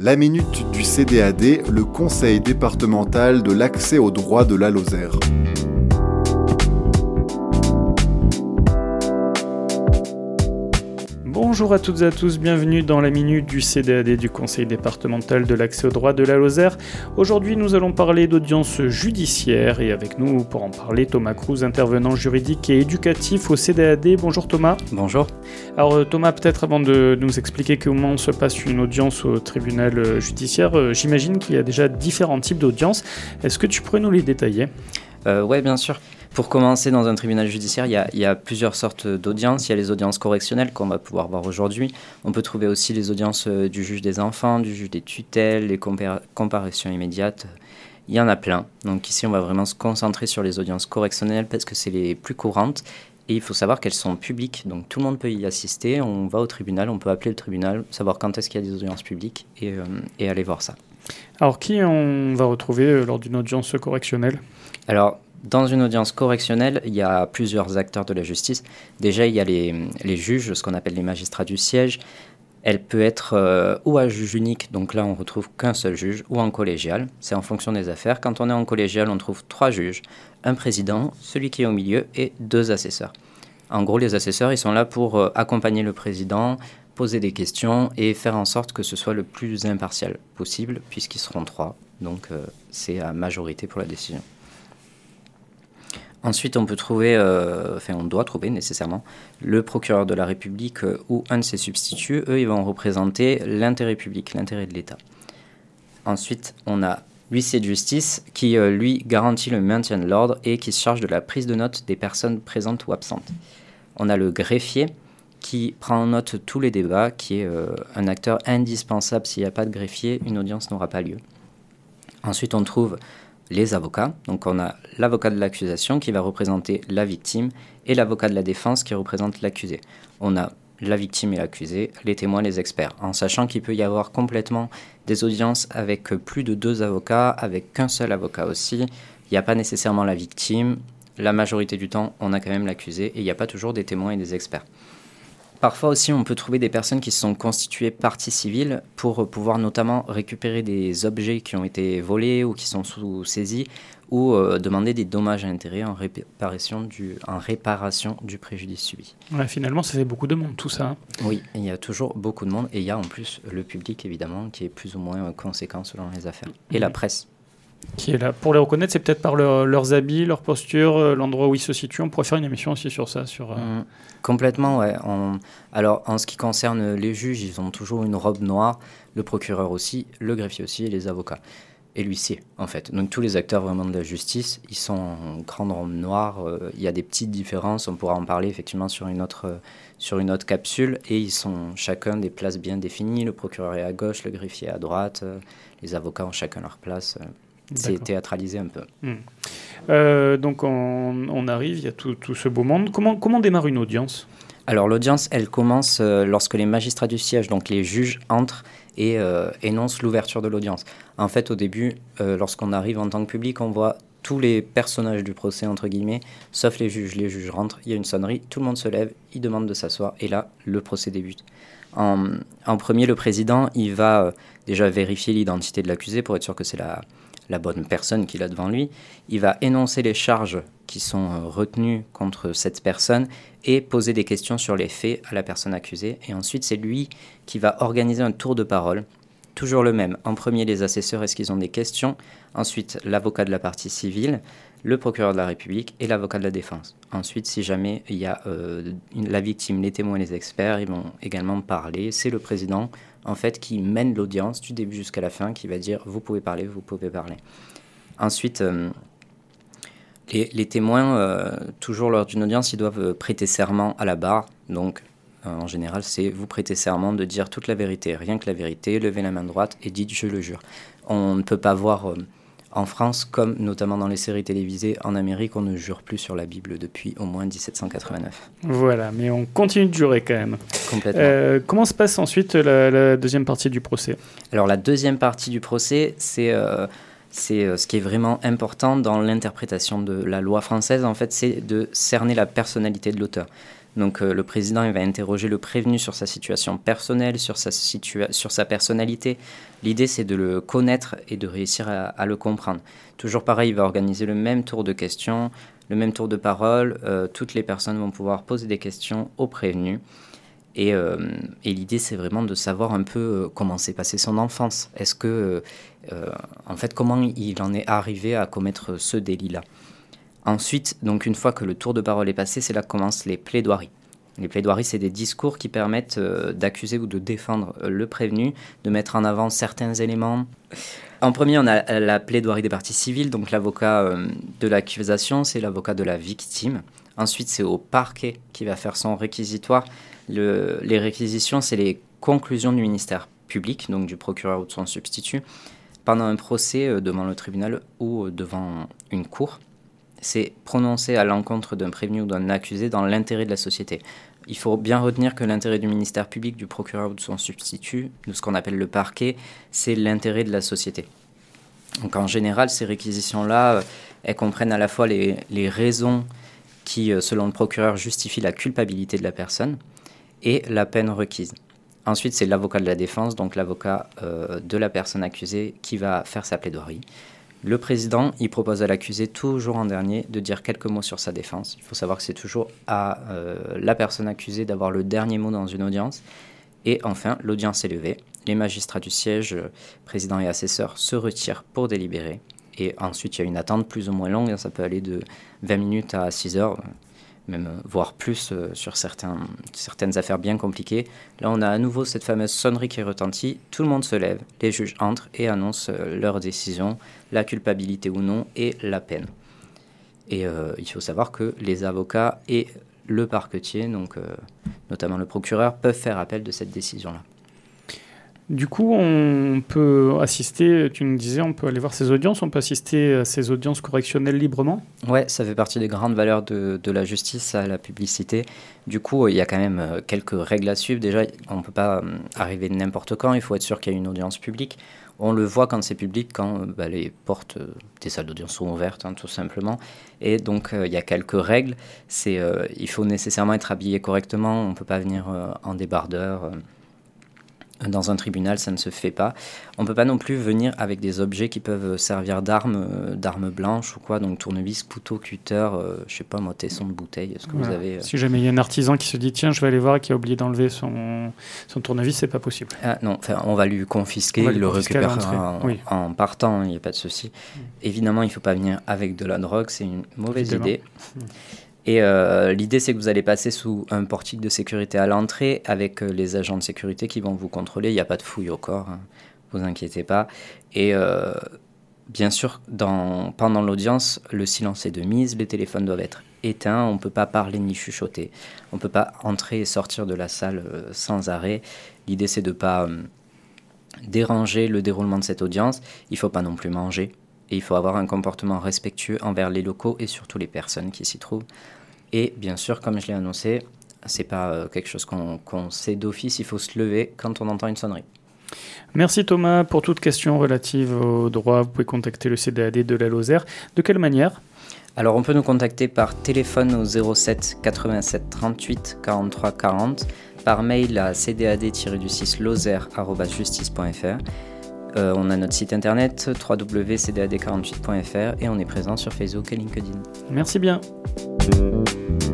La minute du CDAD, le Conseil départemental de l'accès au droit de la Lozère. Bonjour à toutes et à tous, bienvenue dans la minute du CDAD du Conseil départemental de l'accès au droit de la Lozère. Aujourd'hui, nous allons parler d'audience judiciaire et avec nous pour en parler, Thomas Cruz, intervenant juridique et éducatif au CDAD. Bonjour Thomas. Bonjour. Alors Thomas, peut-être avant de nous expliquer comment se passe une audience au tribunal judiciaire, j'imagine qu'il y a déjà différents types d'audiences. Est-ce que tu pourrais nous les détailler ? Oui, bien sûr. Pour commencer, dans un tribunal judiciaire, il y a plusieurs sortes d'audiences. Il y a les audiences correctionnelles qu'on va pouvoir voir aujourd'hui. On peut trouver aussi les audiences du juge des enfants, du juge des tutelles, les comparutions immédiates. Il y en a plein. Donc ici, on va vraiment se concentrer sur les audiences correctionnelles parce que c'est les plus courantes. Et il faut savoir qu'elles sont publiques. Donc tout le monde peut y assister. On va au tribunal, on peut appeler le tribunal, savoir quand est-ce qu'il y a des audiences publiques et aller voir ça. Alors qui on va retrouver lors d'une audience correctionnelle ? Alors, dans une audience correctionnelle, il y a plusieurs acteurs de la justice. Déjà, il y a les juges, ce qu'on appelle les magistrats du siège. Elle peut être ou à juge unique, donc là on retrouve qu'un seul juge, ou en collégial. C'est en fonction des affaires. Quand on est en collégial, on trouve 3 juges, un président, celui qui est au milieu et 2 assesseurs. En gros, les assesseurs, ils sont là pour accompagner le président, poser des questions et faire en sorte que ce soit le plus impartial possible, puisqu'ils seront 3. Donc c'est à majorité pour la décision. Ensuite, on doit trouver nécessairement le procureur de la République ou un de ses substituts. Eux, ils vont représenter l'intérêt public, l'intérêt de l'État. Ensuite, on a l'huissier de justice qui, lui, garantit le maintien de l'ordre et qui se charge de la prise de notes des personnes présentes ou absentes. On a le greffier qui prend en note tous les débats, qui est un acteur indispensable. S'il n'y a pas de greffier, une audience n'aura pas lieu. Ensuite, on trouve les avocats. Donc on a l'avocat de l'accusation qui va représenter la victime et l'avocat de la défense qui représente l'accusé. On a la victime et l'accusé, les témoins, les experts, en sachant qu'il peut y avoir complètement des audiences avec plus de 2 avocats, avec qu'un seul avocat aussi. Il n'y a pas nécessairement la victime. La majorité du temps, on a quand même l'accusé et il n'y a pas toujours des témoins et des experts. Parfois aussi, on peut trouver des personnes qui se sont constituées partie civile pour pouvoir notamment récupérer des objets qui ont été volés ou qui sont sous saisie ou demander des dommages à intérêts en réparation du préjudice subi. Ouais, finalement, ça fait beaucoup de monde tout ça. Oui, il y a toujours beaucoup de monde et il y a en plus le public évidemment qui est plus ou moins conséquent selon les affaires. Et la presse. Qui est là. Pour les reconnaître, c'est peut-être par leurs habits, leur posture, l'endroit où ils se situent. On pourrait faire une émission aussi sur ça. Complètement, ouais. Alors, en ce qui concerne les juges, ils ont toujours une robe noire, le procureur aussi, le greffier aussi et les avocats. Et l'huissier, en fait. Donc, tous les acteurs vraiment de la justice, ils sont en grande robe noire. Il y a des petites différences, on pourra en parler effectivement sur une autre capsule. Et ils sont chacun des places bien définies. Le procureur est à gauche, le greffier à droite. Les avocats ont chacun leur place. C'est théâtralisé un peu. Donc on arrive, il y a tout ce beau monde. Comment démarre une audience ? Alors l'audience, elle commence lorsque les magistrats du siège, donc les juges, entrent et énoncent l'ouverture de l'audience. En fait, au début, lorsqu'on arrive en tant que public, on voit tous les personnages du procès, entre guillemets, sauf les juges. Les juges rentrent, il y a une sonnerie, tout le monde se lève, il demande de s'asseoir et là, le procès débute. En premier, le président, il va déjà vérifier l'identité de l'accusé pour être sûr que c'est la bonne personne qu'il a devant lui. Il va énoncer les charges qui sont retenues contre cette personne et poser des questions sur les faits à la personne accusée. Et ensuite, c'est lui qui va organiser un tour de parole, toujours le même. En premier, les assesseurs, est-ce qu'ils ont des questions ? Ensuite, l'avocat de la partie civile, le procureur de la République et l'avocat de la défense. Ensuite, si jamais il y a la victime, les témoins et les experts, ils vont également parler. C'est le président en fait, qui mène l'audience du début jusqu'à la fin, qui va dire « vous pouvez parler, vous pouvez parler ». Ensuite, les témoins, toujours lors d'une audience, ils doivent prêter serment à la barre. Donc, en général, c'est « vous prêtez serment de dire toute la vérité, rien que la vérité, levez la main droite et dites « je le jure ». On ne peut pas voir en France, comme notamment dans les séries télévisées, en Amérique, on ne jure plus sur la Bible depuis au moins 1789. Voilà, mais on continue de jurer quand même. Complètement. Comment se passe ensuite la deuxième partie du procès ? Alors la deuxième partie du procès, c'est ce qui est vraiment important dans l'interprétation de la loi française, en fait, c'est de cerner la personnalité de l'auteur. Donc le président il va interroger le prévenu sur sa situation personnelle, sur sa personnalité. L'idée c'est de le connaître et de réussir à le comprendre. Toujours pareil, il va organiser le même tour de questions, le même tour de parole. Toutes les personnes vont pouvoir poser des questions au prévenu. Et l'idée c'est vraiment de savoir un peu comment s'est passée son enfance. Est-ce que, en fait, comment il en est arrivé à commettre ce délit-là. Ensuite, donc une fois que le tour de parole est passé, c'est là que commencent les plaidoiries. Les plaidoiries, c'est des discours qui permettent d'accuser ou de défendre le prévenu, de mettre en avant certains éléments. En premier, on a la plaidoirie des parties civiles, donc l'avocat de l'accusation, c'est l'avocat de la victime. Ensuite, c'est au parquet qui va faire son réquisitoire. Les réquisitions, c'est les conclusions du ministère public, donc du procureur ou de son substitut, pendant un procès devant le tribunal ou devant une cour. C'est prononcé à l'encontre d'un prévenu ou d'un accusé dans l'intérêt de la société. Il faut bien retenir que l'intérêt du ministère public, du procureur ou de son substitut, de ce qu'on appelle le parquet, c'est l'intérêt de la société. Donc en général, ces réquisitions-là, elles comprennent à la fois les raisons qui, selon le procureur, justifient la culpabilité de la personne et la peine requise. Ensuite, c'est l'avocat de la défense, donc l'avocat de la personne accusée, qui va faire sa plaidoirie. Le président, il propose à l'accusé, toujours en dernier, de dire quelques mots sur sa défense. Il faut savoir que c'est toujours à la personne accusée d'avoir le dernier mot dans une audience. Et enfin, l'audience est levée. Les magistrats du siège, président et assesseur, se retirent pour délibérer. Et ensuite, il y a une attente plus ou moins longue. Ça peut aller de 20 minutes à 6 heures, même voire plus sur certaines affaires bien compliquées. Là, on a à nouveau cette fameuse sonnerie qui retentit. Tout le monde se lève, les juges entrent et annoncent leur décision, la culpabilité ou non et la peine. Et il faut savoir que les avocats et le parquetier, donc notamment le procureur, peuvent faire appel de cette décision-là. Du coup, on peut assister, tu nous disais, on peut aller voir ces audiences, on peut assister à ces audiences correctionnelles librement ? Ouais, ça fait partie des grandes valeurs de la justice, à la publicité. Du coup, il y a quand même quelques règles à suivre. Déjà, on ne peut pas arriver n'importe quand, il faut être sûr qu'il y a une audience publique. On le voit quand c'est public, quand les portes des salles d'audience sont ouvertes, tout simplement. Et donc, il y a quelques règles. Il faut nécessairement être habillé correctement, on ne peut pas venir en débardeur. Dans un tribunal, ça ne se fait pas. On ne peut pas non plus venir avec des objets qui peuvent servir d'armes blanches ou quoi, donc tournevis, couteau, cutter, je sais pas moi, tesson de bouteille, ce que vous avez. Si jamais il y a un artisan qui se dit tiens, je vais aller voir et qui a oublié d'enlever son tournevis, c'est pas possible. Ah non, on va lui confisquer, il le récupérera en partant, il n'y a pas de souci. Évidemment, il ne faut pas venir avec de la drogue, c'est une mauvaise idée. Et l'idée, c'est que vous allez passer sous un portique de sécurité à l'entrée avec les agents de sécurité qui vont vous contrôler. Il n'y a pas de fouille au corps, vous inquiétez pas. Et bien sûr, pendant l'audience, le silence est de mise, les téléphones doivent être éteints, on ne peut pas parler ni chuchoter. On ne peut pas entrer et sortir de la salle sans arrêt. L'idée, c'est de ne pas déranger le déroulement de cette audience. Il ne faut pas non plus manger. Et il faut avoir un comportement respectueux envers les locaux et surtout les personnes qui s'y trouvent. Et bien sûr, comme je l'ai annoncé, c'est pas quelque chose qu'on sait d'office, il faut se lever quand on entend une sonnerie. Merci Thomas. Pour toute question relative au droit, vous pouvez contacter le CDAD de la Lozère. De quelle manière ? Alors on peut nous contacter par téléphone au 07 87 38 43 40, par mail à cdad-lozère@justice.fr. On a notre site internet www.cdad48.fr et on est présent sur Facebook et LinkedIn. Merci bien.